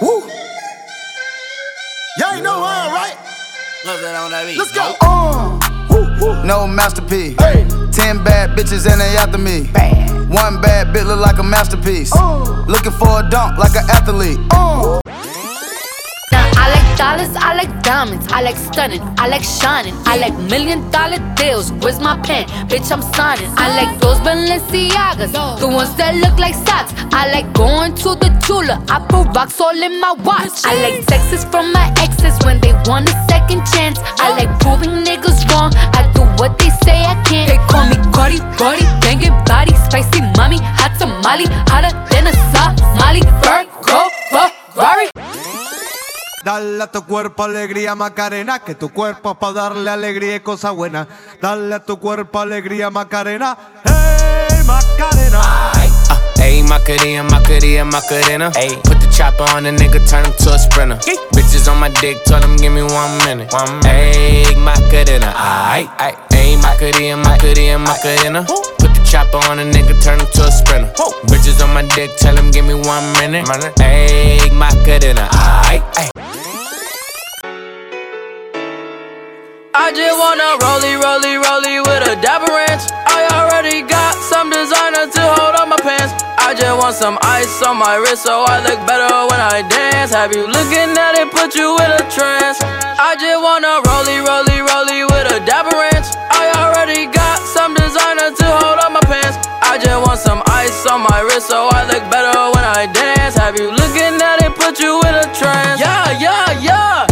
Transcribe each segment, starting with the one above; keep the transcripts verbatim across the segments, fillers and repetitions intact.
Woo. Y'all ain't know why, right? Love that on that beat. Let's go. Uh. No masterpiece. Hey. Ten bad bitches and they after me. Bad. One bad bitch look like a masterpiece. Uh. Looking for a dunk like an athlete. Uh. I like dollars, I like diamonds, I like stunning, I like shining, I like million dollar deals. Where's my pen? Bitch, I'm signing. I like those Balenciagas, the ones that look like socks. I like going to the jeweler, I put rocks all in my watch. I like texts from my exes when they want a second chance. I like proving niggas wrong, I do what they say I can't. They call me Cardi, Cardi, banging body, spicy mommy, hot tamale, hotter than a Somali. Virgo, Ferrari. Dale a tu cuerpo alegría Macarena, que tu cuerpo es pa' darle alegría y cosa buena. Dale a tu cuerpo alegría Macarena, hey Macarena. Uh, hey Macarena, Macarena, Macarena. Hey, put the chopper on the nigga, turn him to a sprinter. Hey. Bitches on my dick, tell him give me one minute. One minute. Hey Macarena, aight, aight. Hey Macarena, Macarena, Macarena. Put the chopper on a nigga, turn him to a sprinter. Whoa. Bitches on my dick, tell him give me one minute. Hey Macarena, aight, aight. I just wanna rollie, rollie, rollie with a dapper ranch. I already got some designer to hold on my pants. I just want some ice on my wrist so I look better when I dance. Have you looking at it, put you in a trance. I just wanna rollie, rollie, rollie with a dapper ranch. I already got some designer to hold on my pants. I just want some ice on my wrist so I look better when I dance. Have you looking at it, put you in a trance. Yeah, yeah, yeah.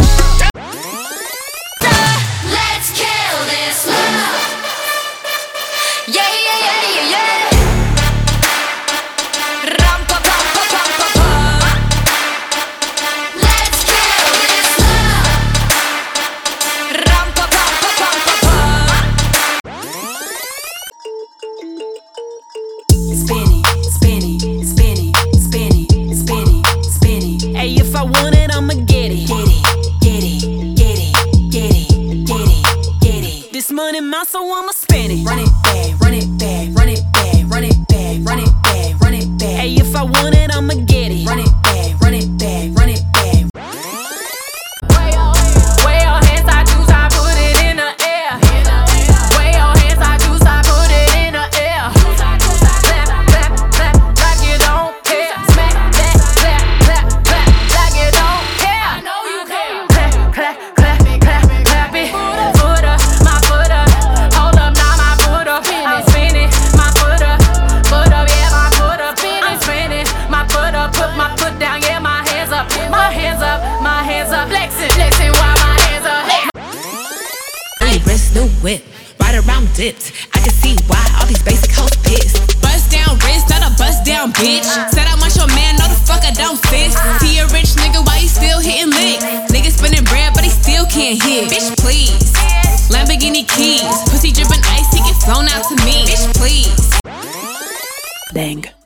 Spinny, spinny, spinny, spinny, spinny, spinny. Hey, if I want it, I'ma get it. Get it, get it, get it, get it, get it, get it. This money mine, so I'ma spend it. Run it back, run it back, run it back, run it back, run it back, run it back. Hey, if I want it, I'ma get it. Run it back, run it back, run it back. Way your hands, I choose, I put it in the air. Way your hands, I choose, I put it in the air. Clap, clap, clap, like you don't care. Smack that, clap, clap, clap, like you don't care. I know you care. Clap, clap, clap, clap, clap it. Foot up, my foot up. Hold up, now my foot up. I'm spinning, my foot up. Foot up, yeah, my foot up. I'm spinning, my foot up. Put my foot down, yeah, my hands up. My hands up, my hands up. Flexing, flexing while my hands up. New wrist, new whip, right around dipped. I can see why all these basic hoes pissed. Bust down wrist, not a bust down bitch. Said I want your man, no the fuck I don't sis. See a rich nigga, why he still hitting licks? Nigga spinning bread, but he still can't hit. Bitch, please. Lamborghini keys, pussy dripping ice, he get flown out to me. Bitch, please. Bang.